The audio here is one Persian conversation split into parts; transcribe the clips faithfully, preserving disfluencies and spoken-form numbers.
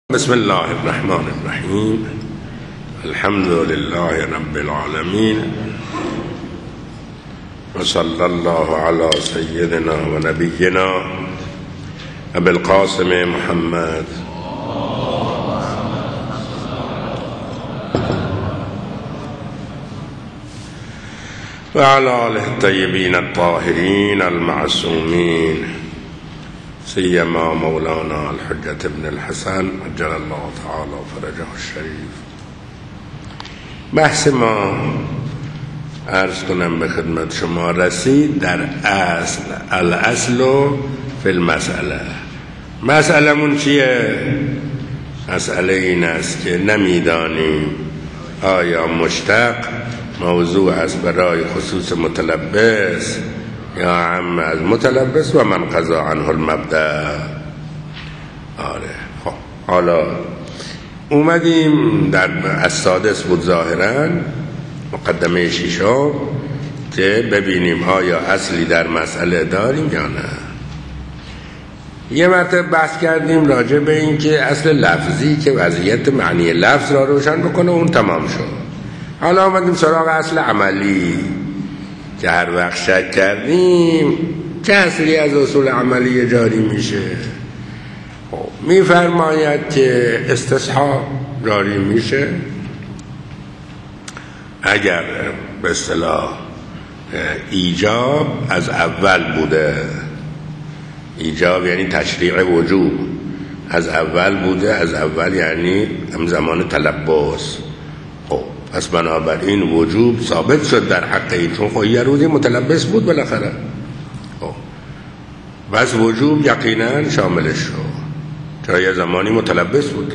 بسم الله الرحمن الرحیم. الحمد لله رب العالمین و صلی الله علی سیدنا و نبینا ابی القاسم محمد و علی آله الطیبین الطاهرین المعصومین، سیما مولانا الحجة ابن الحسن عجل الله تعالی فرجه الشریف. بحث ما عرض کنم به خدمت شما رسید در اصل الاصل فی المسئله. مسئله من چیه؟ مسئله این است که نمیدانیم آیا مشتق موضوع است برای خصوص متلبس یا عم از متلبس و من قضا عنه المبدأ. آره خب حالا اومدیم در السادس بود ظاهرا مقدمه شیشم که ببینیم آیا اصلی در مسئله داریم یا نه. یه مرتبه بحث کردیم راجع به این که اصل لفظی که وضعیت معنی لفظ را روشن بکنه، اون تمام شد. حالا آمدیم سراغ اصل عملی که هر وقت شک کردیم چه اصلی از اصول عملی جاری میشه. میفرماید که استصحاب جاری میشه اگر به اصطلاح ایجاب از اول بوده. ایجاب یعنی تشریع وجوب از اول بوده. از اول یعنی هم زمان تلبس. خب پس بنابراین وجوب ثابت شد در حق این، چون خب یه روزی متلبس بود بالاخره. خب بس وجوب یقینا شاملش شد، چرا یه زمانی متلبس بود.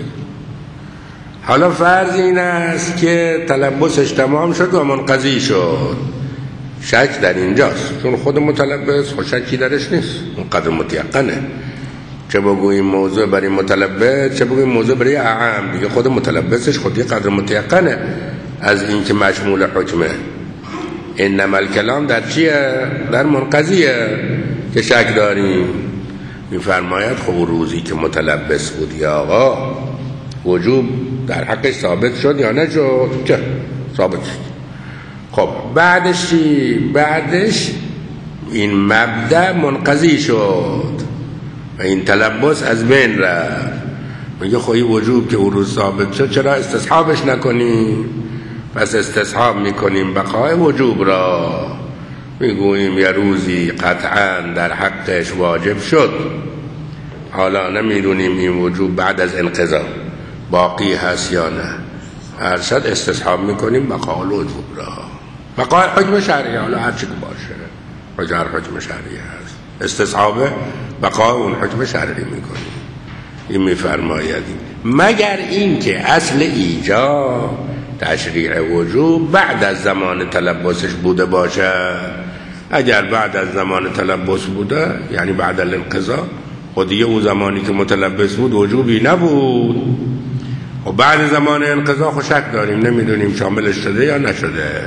حالا فرض این است که تلبسش تمام شد و منقضی شد. شک در اینجاست، چون خود متلبس خود شکی درش نیست، اون قدر متیقنه. چه بگوییم موضوع برای متلبس، چه بگوییم موضوع برای اعم، دیگه خود متلبسش خودی قدر متیقنه از این که مشمول حکمه. انما الکلام در چیه؟ در منقضیه که شک داریم. میفرماید خب روزی که متلبس بود یا آقا وجوب در حقش ثابت شد یا نشد؟ چه؟ ثابت شد. خب بعدش چی؟ بعدش این مبدأ منقضی شد و این تلبس از بین رفت. میگه خواهی وجوب که او روز ثابت شد چرا استصحابش نکنیم؟ پس استصحاب میکنیم بقای وجوب را. میگوییم یه روزی قطعا در حقش واجب شد، حالا نمیدونیم این وجوب بعد از انقضا باقی هست یا نه. ارشد استصحاب میکنیم بقای وجوب را، بقای حکم شرعی، حالا هر چی که باشه اگر حکم شرعی هست استصحاب بقای اون حکم شرعی میکنیم. این میفرماید مگر این که اصل ایجاب تشریع وجوب بعد از زمان تلبسش بوده باشه. اگر بعد از زمان تلبس بوده یعنی بعد از الانقضا، خودیه او زمانی که متلبس بود وجوبی نبود و بعد زمان انقضا خود شک داریم، نمیدونیم شاملش شده یا نشده.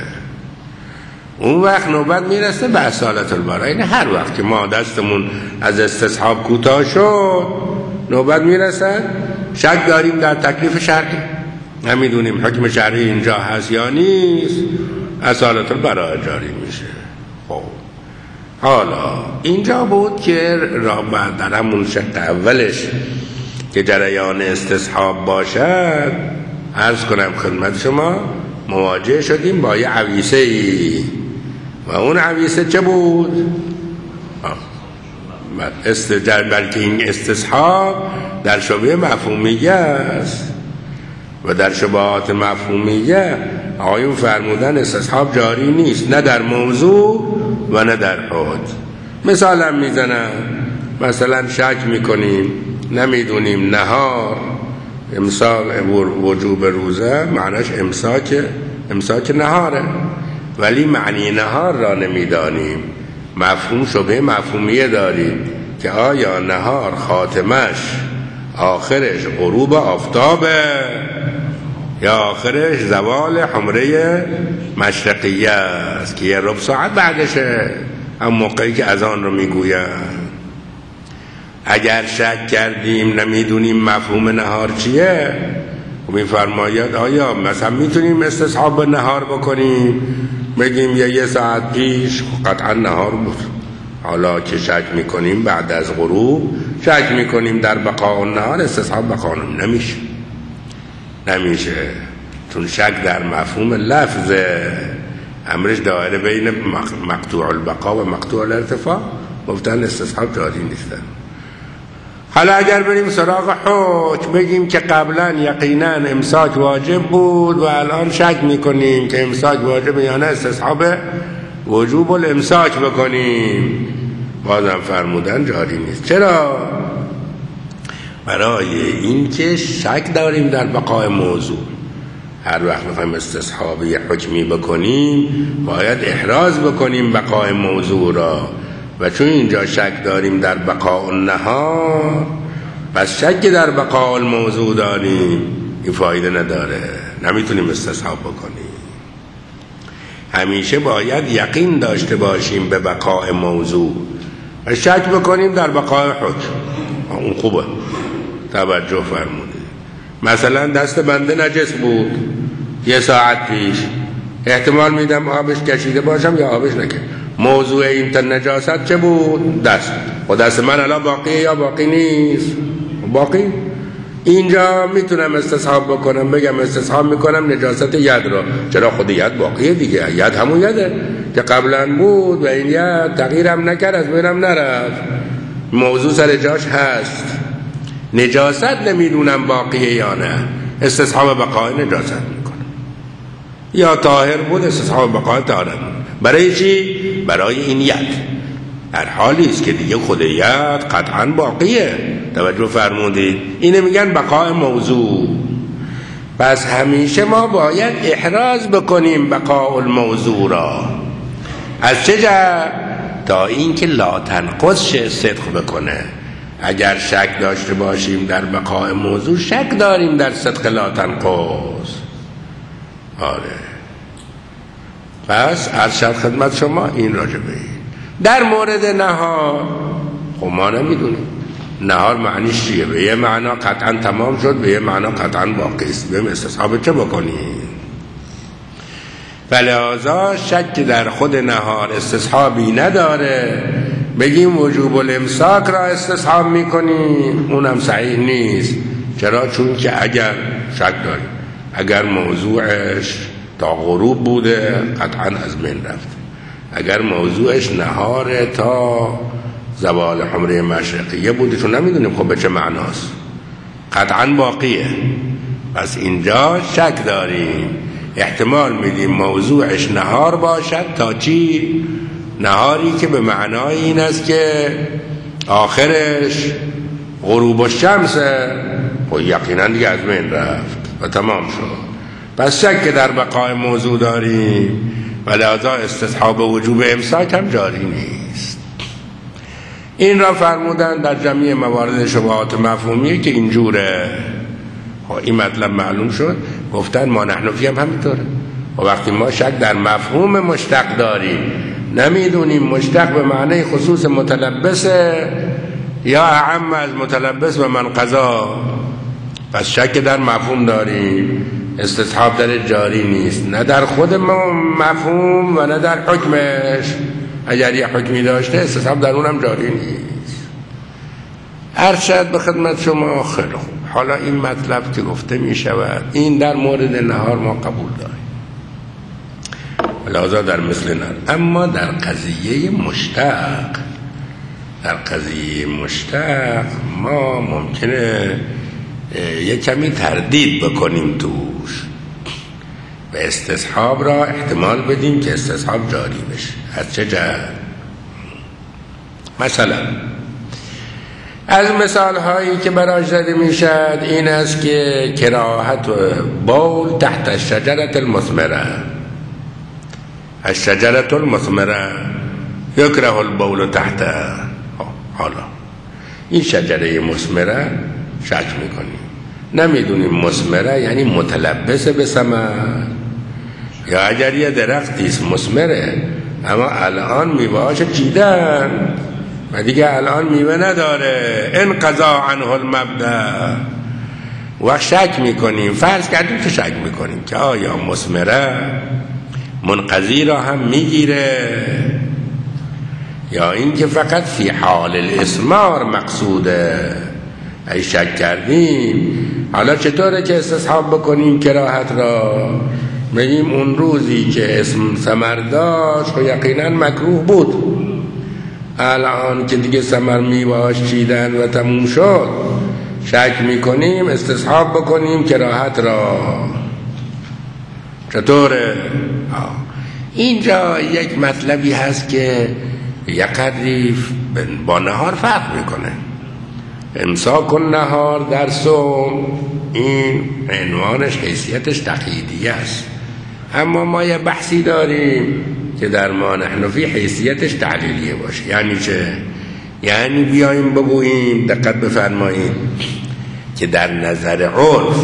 اون وقت نوبت میرسه به اصالت البراءه. یعنی هر وقت که ما دستمون از استصحاب کوتاه شد نوبت میرسه شک داریم در تکلیف شرعی، نمیدونیم حکم شرعی اینجا هست یا نیست، اصالت البراءه جاری میشه. خب حالا اینجا بود که را در همون شق اولش که جریان استصحاب باشد عرض کنم خدمت شما مواجه شدیم با یه عویسه ای و اون عویسه چه بود؟ استجر بلکه این استصحاب در شبه مفهومیه است و در شبهات مفهومیه آقایون فرمودن استصحاب جاری نیست، نه در موضوع و نه در حد. مثال هم میزنم، مثلا شک میکنیم نمیدونیم نهار امساک وجوب روزه معنیش امساک امساک نهاره، ولی معنی نهار را نمیدانیم. مفهوم شبه مفهومیه داریم که آیا نهار خاتمش آخرش غروب آفتابه یا آخرش زوال حمره مشرقیه است که یه ربع ساعت بعدشه، هم موقعی که اذان رو میگوین. اگر شک کردیم نمیدونیم مفهوم نهار چیه، میفرماید آیا مثلا میتونیم استصحاب نهار بکنیم، بگیم یه, یه ساعت پیش قطعا نهار بود، حالا که شک میکنیم بعد از غروب شک میکنیم در بقاء النهار، استصحاب بقاء نمیشه نمیشه چون شک در مفهوم لفظ امرش دایره بین مقطوع البقاء و مقطوع الارتفاع، گفتن استصحاب جاری نیستن. حالا اگر بریم سراغ حکم، بگیم که قبلا یقینا امساک واجب بود و الان شک میکنیم که امساک واجب یا نه، استصحاب وجوب الامساک بکنیم، بازم فرمودن جاری نیست. چرا؟ برای این که شک داریم در بقای موضوع. هر وقت میخوایم استصحاب یه حکمی بکنیم باید احراز بکنیم بقای موضوع را، و چون اینجا شک داریم در بقاء النهار، پس شک در بقاء الموضوع داریم، این فایده نداره، نمیتونیم استصحاب بکنیم. همیشه باید یقین داشته باشیم به بقاء موضوع و شک بکنیم در بقاء حکم. اون خوبه، توجه فرموده. مثلا دست بنده نجس بود یه ساعت پیش، احتمال میدم آبش کشیده باشم یا آبش نکشیده. موضوع این تا نجاست چه بود؟ دست. و دست من الان باقیه یا باقی نیست؟ باقی. اینجا میتونم استصحاب بکنم، بگم استصحاب میکنم نجاست ید را. چرا؟ خود ید باقیه دیگه، ید همون یده که قبلا بود و این ید تغییرم نکرد، از بینم نرفت، موضوع سر جاش هست. نجاست نمیدونم باقیه یا نه، استصحاب بقای نجاست میکنم. یا طاهر بود، استصحاب بقای طاهر. برای چی؟ برای این ید. هر حالی است که دیگه خود ید قطعا باقیه. توجه فرمودید؟ اینه میگن بقای موضوع. پس همیشه ما باید احراز بکنیم بقاء الموضوع را. از چه جهت؟ تا اینکه لا تنقص شه صدق بکنه. اگر شک داشته باشیم در بقاء موضوع، شک داریم در صدق لا تنقص. آره. پس عرض شد خدمت شما این راجبه. در مورد نهار خب ما نمیدونیم نهار معنیش چیه. به یه معنا قطعا تمام شد، به یه معنا قطعا باقی است. به استصحاب چه بکنیم؟ فلذا شک در خود نهار استصحابی نداره، بگیم وجوب الامساک را استصحاب میکنیم، اونم صحیح نیست. چرا؟ چون که اگر شک داریم اگر موضوعش تا غروب بوده قطعا از بین رفت، اگر موضوعش نهار تا زوال حمره مشرقیه بوده، چون نمیدونیم خب به چه معناست، قطعا باقیه. پس اینجا شک داریم، احتمال میدیم موضوعش نهار باشد تا چی؟ نهاری که به معنای این است که آخرش غروب الشمسه، و یقینا دیگه از بین رفت و تمام شد. پس شک در بقای موضوع داریم و لذا استصحاب وجوب امساک هم جاری نیست. این را فرمودن در جمعی موارد شبهات مفهومی که اینجوره. این مطلب معلوم شد. گفتن ما نحنفی هم همینطوره. و وقتی ما شک در مفهوم مشتق داریم، نمیدونیم مشتق به معنی خصوص متلبسه یا اعم از متلبس و من قضا، پس شک در مفهوم داریم، استصحاب در جاری نیست، نه در خود مفهوم و نه در حکمش. اگر یه حکمی داشته استصحاب در اونم جاری نیست. ارشد به خدمت شما. خیلی خوب، حالا این مطلب که گفته می شود این در مورد نهار ما قبول داریم، لذا در مثل نهار. اما در قضیه مشتق، در قضیه مشتق ما ممکنه یک کمی تردید بکنیم توش و استصحاب را احتمال بدیم که استصحاب جاری بشه. از چه جهت؟ مثلا از مثال هایی که برای زده می شد این است که کراهت بول تحت الشجرة المثمرة، الشجرة المثمرة یکره البول تحت. حالا این شجره مثمره شک میکنیم، نمیدونیم مثمره یعنی متلبس به ثمر، یا اگر یه درختیست مثمره اما الان میوه‌هاش چیدن و دیگه الان میوه نداره. انقضا عنه المبدأ. و شک میکنیم، فرض کردیم که شک میکنیم که آیا مثمره منقضی را هم میگیره یا این که فقط فی حال الاسمار مقصوده. ای شک کردیم، حالا چطوره که استصحاب بکنیم کراهت را؟ بگیم اون روزی که اسم ثمر داشت و یقینا مکروه بود، الان که دیگه ثمر میوهاش چیدن و تموم شد شک میکنیم استصحاب بکنیم کراهت را. چطوره؟ اینجا یک مطلبی هست که یک قدری با نهار فرق میکنه. امساک النهار در صوم، این عنوانش حیثیتش تقییدیه است، اما ما یه بحثی داریم که در ما نحن فی حیثیتش تعلیلیه باشه. یعنی چه؟ یعنی بیاییم بگوییم، دقت بفرمایید، که در نظر عرف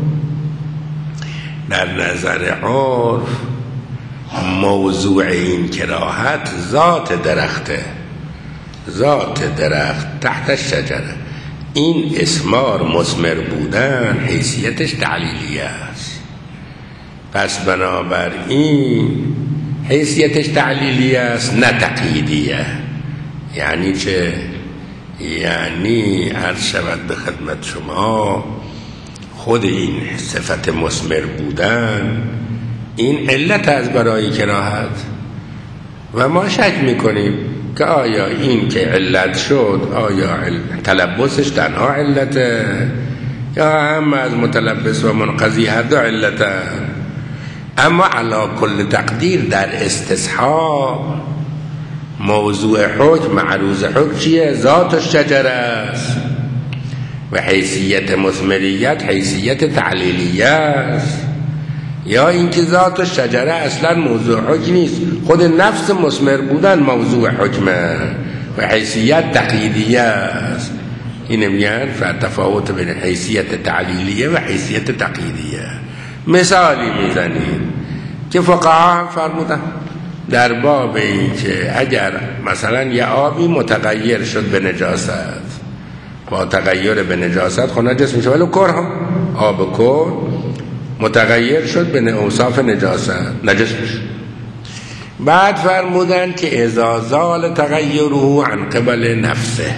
در نظر عرف موضوع این کراهت ذات درخته، ذات درخت تحت الشجره. این اسمار مثمر بودن حیثیتش تعلیلیه است. پس بنابراین حیثیتش تعلیلیه است نه تقییدیه. یعنی چه؟ یعنی عرض شود به خدمت شما خود این صفت مثمر بودن این علت از برای کراهت و ما شک میکنیم که آیا این که علت شد آیا تلبسش تنها علته یا هم از متلبس و منقضی هر دو علته. اما علا کل تقدیر در استصحاب موضوع حکم معروض حکم چیه؟ ذات الشجره است و حیثیت مثمریت حیثیت تعلیلیه است. یا اینکه ذات الشجره اصلا موضوع حکم نیست، خود نفس مثمر بودن موضوع حکمه و حیثیت تقییدیه است. این میگن تفاوت بین حیثیت تعلیلیه و حیثیت تقییدیه. مثالی میزنیم که فقها فرمودن در باب این که اگر مثلا یه آبی متغیر شد به نجاست، با تغییر به نجاست خود نجس میشه، ولی کر هم آب کر متغیر شد به اوصاف نجاست نجس میشه. بعد فرمودن که اذا زال تغیره عن قبل نفسه،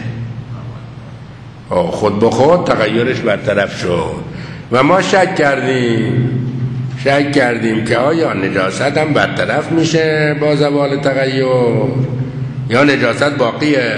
خود به خود تغییرش برطرف شد و ما شک کردیم شک کردیم که آیا نجاست هم برطرف میشه با زوال تغییر یا نجاست باقیه.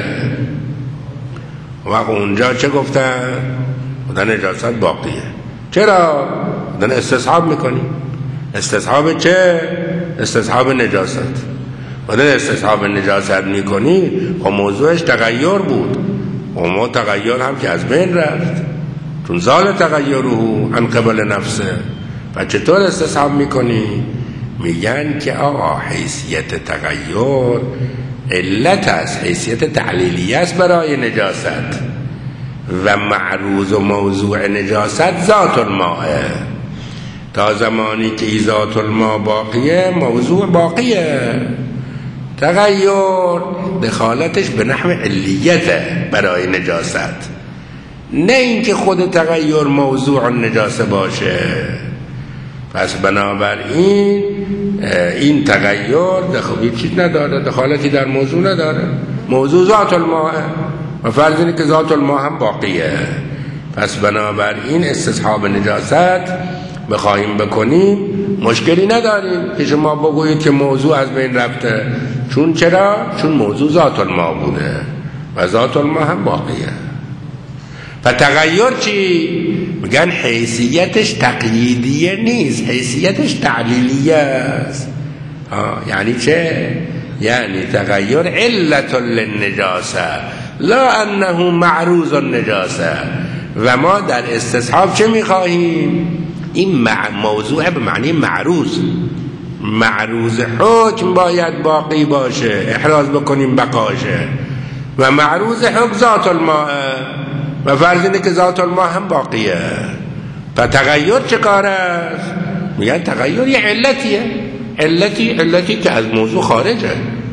و اونجا چه گفتن؟ خودن نجاست باقیه. چرا؟ خودن استصحاب میکنیم. استصحاب چه؟ استصحاب نجاست. خودن استصحاب نجاست میکنی خب موضوعش تغییر بود و ما تغییر هم که از بین رفت چون زال تغییره عن قبل نفسه. و چطور استصحاب میکنی؟ میگن که آقا حیثیت تغییر علت است، حیثیت تعلیلیه است برای نجاست و معروض و موضوع نجاست ذات الماء. تا زمانی که ذات الماء باقیه موضوع باقیه. تغییر دخالتش به نحو علیته برای نجاست، نه اینکه خود تغییر موضوع نجاسه باشه. پس بنابراین این تغییر دخالی چیز نداره، دخالتی در موضوع نداره. موضوع ذات الماء و فرض اینه که ذات الماء هم باقیه. پس بنابراین استصحاب نجاست بخواهیم بکنیم مشکلی نداریم که شما بگویید که موضوع از بین رفته. چون چرا؟ چون موضوع ذات الماء بوده و ذات الماء هم باقیه. و تغییر چی؟ میگن حیثیتش تقییدیه نیست، حیثیتش تعلیلیه است. یعنی چه؟ یعنی تغییر علت للنجاسه لا انه معروض النجاسه. و ما در استصحاب چه میخواهیم؟ این موضوع به معنی معروض، معروض حکم باید باقی باشه، احراز بکنیم بقاشه. و معروض حکم ذات الماء و فرض اینه که ذات الماء هم باقیه. و تغییر چه کار است؟ میگن تغییر یه علتیه، علتی علتی که از موضوع خارجه.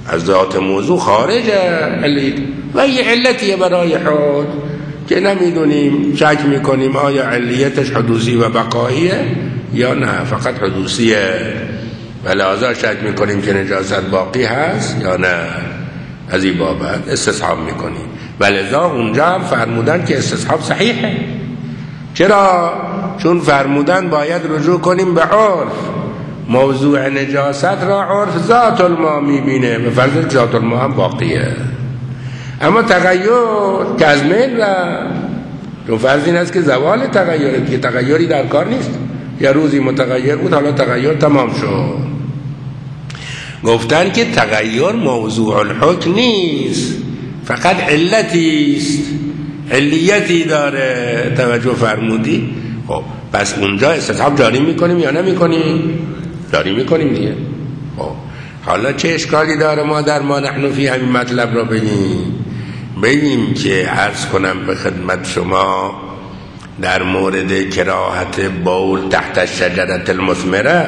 از ذات موضوع خارجه علت و یه علتیه برای حد که نمیدونیم، شک میکنیم آیا علیتش حدوثی و بقاییه یا نه فقط حدوثیه و لحاظا شک میکنیم که نجاست باقی هست یا نه. از این بابت استصحاب میکنیم و لذا اونجا هم فرمودن که استصحاب صحیحه. چرا؟ چون فرمودن باید رجوع کنیم به عرف. موضوع نجاست را عرف ذات الماء میبینه به فرض که ذات الماء هم باقیه، اما تغییر که از میل را، چون فرض این است که زوال تغییره که تغییری در کار نیست. یا روزی متغیر بود حالا تغییر تمام شد. گفتن که تغییر موضوع الحکم نیست، فقط علتی است، علیتی داره. توجه فرمودی؟ خب پس اونجا استصحاب جاری میکنیم یا نمیکنیم؟ جاری میکنیم دیگه. خب حالا چه اشکالی داره ما در ما نحن فی همین مطلب را بگیم؟ بگیم که عرض کنم به خدمت شما در مورد کراهت بول تحت الشجره المثمره،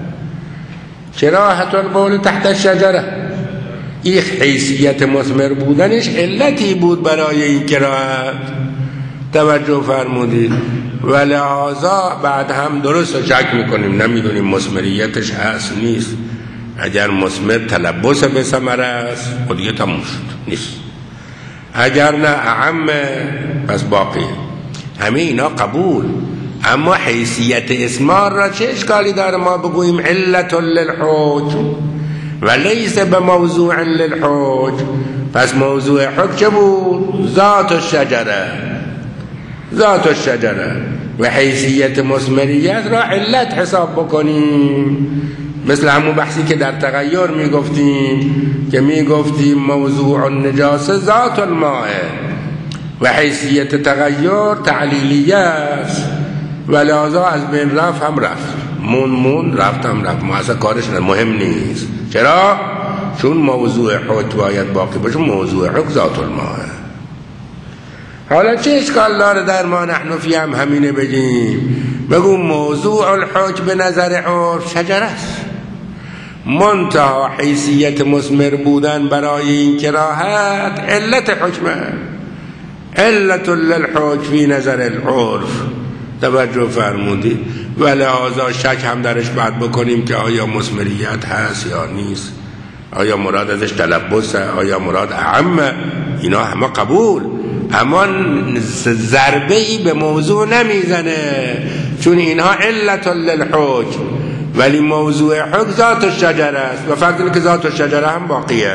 کراهت البول تحت الشجره، این حیثیت مثمر بودنش علتی بود برای این کراهت. توجه فرمودید؟ و لحاظا بعد هم درست شک میکنیم، نمیدونیم مثمریتش هست نیست. اگر مثمر تلبس به ثمره است خود دیگه تموم شد نیست، اگر نه اعم پس باقی. همه اینا قبول، اما حیثیت اسمار را چه اشکالی داره ما بگوییم علت للحکم و لیس به موضوع للحکم؟ پس موضوع حکم چه بود؟ ذات الشجره، ذات الشجره و حیثیت مثمریت را علت حساب بکنیم. مثل همون بحثی که در تغییر میگفتیم که میگفتیم موضوع النجاسه ذات الماء و حیثیت تغییر تعلیلیه است و لحاظا از بین رفت هم رفت، مون مون رفت هم رفت، ما اصلا کارش مهم نیست. چرا؟ چون موضوع حکم باید باقی باشه، موضوع حکم ذات الماء. حالا چه اشکال داره در ما نحن فی هم همینه بگیم؟ بگو موضوع الحکم به نظر عرف شجره است، منتها حیثیت مثمر بودن برای این کراهت علت حکمه، علت للحکم فی نظر العرف. توجه فرمودی؟ و لحاظا شک هم درش بعد بکنیم که آیا مثمریت هست یا نیست، آیا مراد ازش تلبسه، آیا مراد اعمه، اینا همه قبول، اما ضربه ای به موضوع نمیزنه، چون اینها علت للحکم ولی موضوع حکم ذات الشجره است و فرض اینه که ذات الشجره هم باقیه.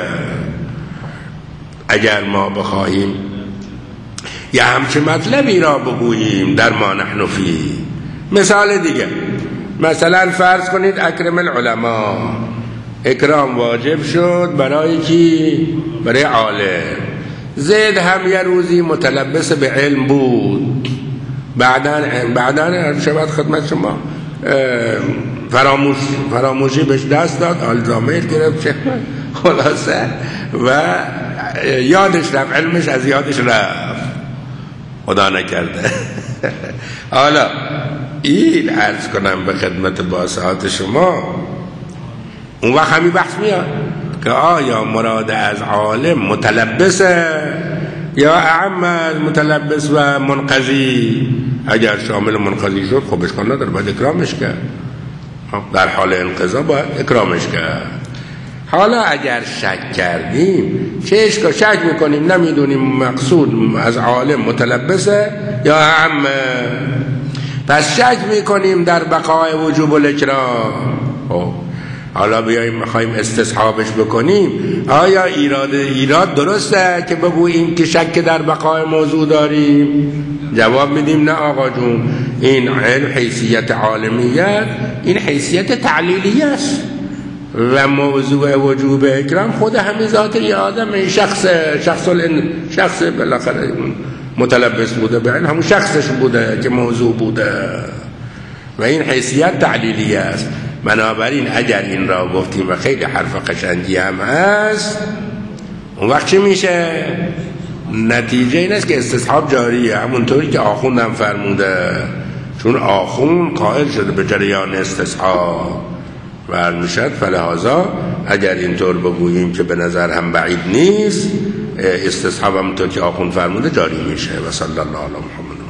اگر ما بخواهیم یا همچه مطلبی را بگوییم در ما نحن فی، مثال دیگه، مثلا فرض کنید اکرم العلماء، اکرام واجب شد برای کی؟ برای عالم. زید هم یه روزی متلبس به علم بود، بعدن بعدن شبت خدمت شما فراموش فراموشی بهش دست داد، آلزایمر گرفت، خلاصه و یادش رفت، علمش از یادش رفت، خدا نکرده. حالا این عرض کنم به خدمت باسعات شما، اون وقت همین بحث میاد که آیا مراد از عالم متلبسه یا اعم از متلبس و منقضی؟ اگر شامل منقضی شد خب اشکال نداره، باید اکرامش کرد، در حال انقضا باید اکرامش کرد. حالا اگر شک کردیم، چه اشکال؟ شک میکنیم نمیدونیم مقصود از عالم متلبسه یا اعم، پس شک میکنیم در بقای وجوب الاکرام. خب حالا بیاییم میخوایم استصحابش بکنیم، آیا ایراد ایراد درسته که بگوییم که شک در بقای موضوع داریم؟ جواب میدیم نه آقا جون، این علم حیثیت عالمیت، این حیثیت تعلیلیه است و موضوع وجوب اکرام خود همین ذات ی آدم، شخص شخص شخص بالاخره متلبس بوده به علم، همون شخصش بوده که موضوع بوده و این حیثیت تعلیلیه است. بنابراین اگر این را گفتیم و خیلی حرف قشنگی هم هست، اون وقت چی میشه؟ نتیجه این است که استصحاب جاریه، همونطوری که آخوند هم فرموده، چون آخوند قائل شده به جریان استصحاب برمیشد. فلهذا اگر اینطور بگوییم که به نظر هم بعید نیست، استصحاب همونطور که آخوند فرموده جاری میشه. و صلی الله علی محمد.